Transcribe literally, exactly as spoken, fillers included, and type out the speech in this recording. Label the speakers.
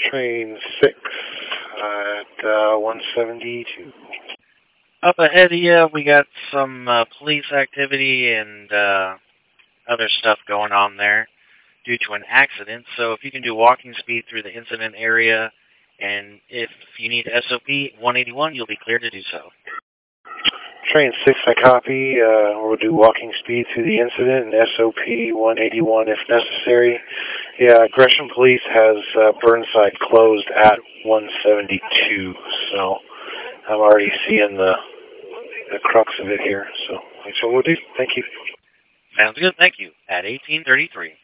Speaker 1: Train six at uh, one seventy-two.
Speaker 2: Up ahead of you, we got some uh, police activity and uh, other stuff going on there due to an accident. So if you can do walking speed through the incident area, and if you need S O P one eighty-one, you'll be cleared to do so.
Speaker 1: Train six, I copy. Uh, we'll do walking speed through the incident and S O P one eighty-one if necessary. Yeah, Gresham Police has uh, Burnside closed at one seventy-two, so I'm already seeing the the crux of it here. So that's what we'll do. Thank you.
Speaker 2: Sounds good. Thank you. At eighteen thirty-three.